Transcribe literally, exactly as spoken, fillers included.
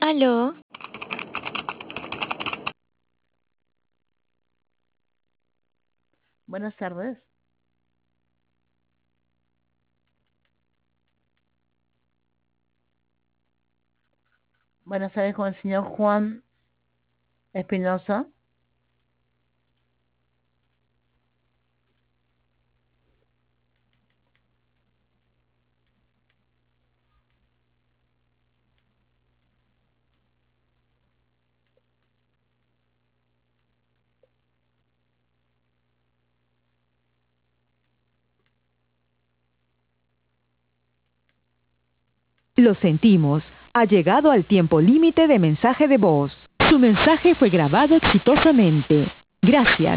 Aló, Buenas tardes. Buenas tardes con el señor Juan Espinosa. Lo sentimos, ha llegado al tiempo límite de mensaje de voz. Su mensaje fue grabado exitosamente. Gracias.